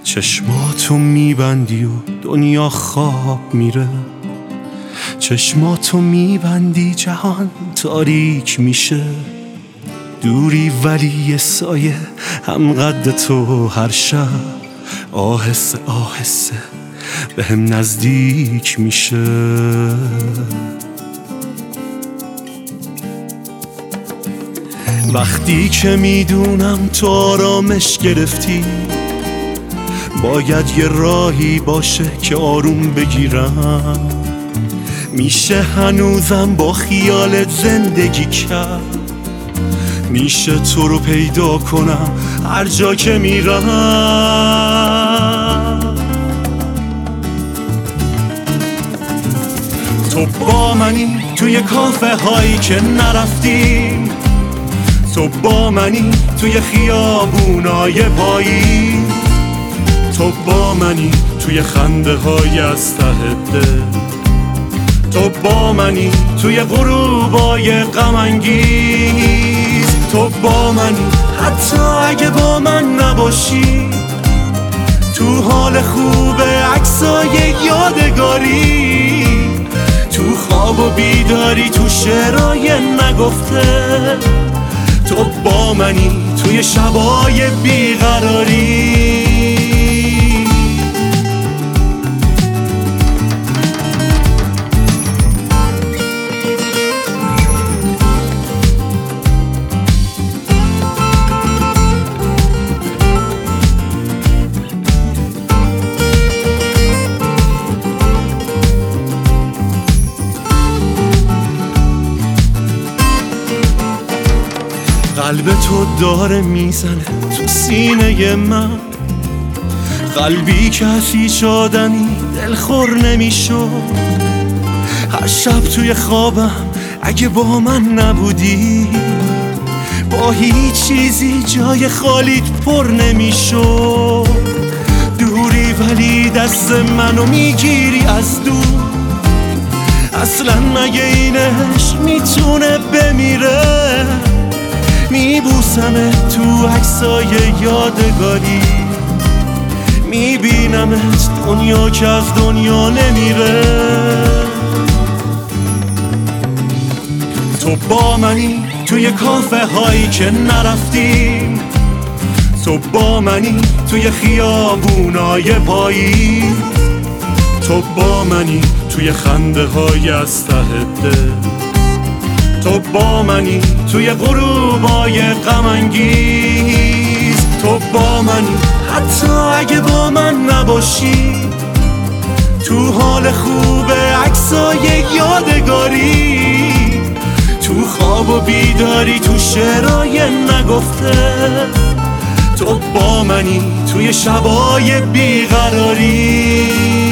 چشماتو میبندی و دنیا خواب میره، چشماتو میبندی جهان تاریک میشه. دوری ولی یه سایه هم قد تو هر شب آهسته آهسته به هم نزدیک میشه. وقتی که میدونم تو آرامش گرفتی، باید یه راهی باشه که آروم بگیرم. میشه هنوزم با خیالت زندگی کرد، میشه تو رو پیدا کنم هر جا که میرم. تو با منی توی کافه هایی که نرفتیم، تو با منی توی خیابونای پاییز، تو با منی توی خنده های از ته دل، تو با منی توی غروبای غم انگیز، تو با منی حتی اگه با من نباشی، تو حال خوب عکسای یادگاری، تو خواب و بیداری، تو شعرهای نگفته، تو با منی توی شبای بیقراری. قلب تو داره میزنه تو سینه من، قلبی که از هیچ آدمی دلخور نمیشد. هر شب توی خوابم اگه با من نبودی، با هیچ چیزی جای خالیت پر نمیشد. دوری ولی دست منو میگیری از دور، اصلا مگه این عشق میتونه بمیره؟ میبوسمه تو عکسای یادگاری، میبینمت دنیا که از دنیا نمیره. تو با منی توی کافه هایی که نرفتیم، تو با منی توی خیابونای پاییز، تو با منی توی خنده های از ته دل، تو با منی توی غروبای غم انگیز، تو با منی حتی اگه با من نباشی، تو حال خوب عکسای یادگاری، تو خواب و بیداری، تو شعرهای نگفته، تو با منی توی شبای بیقراری.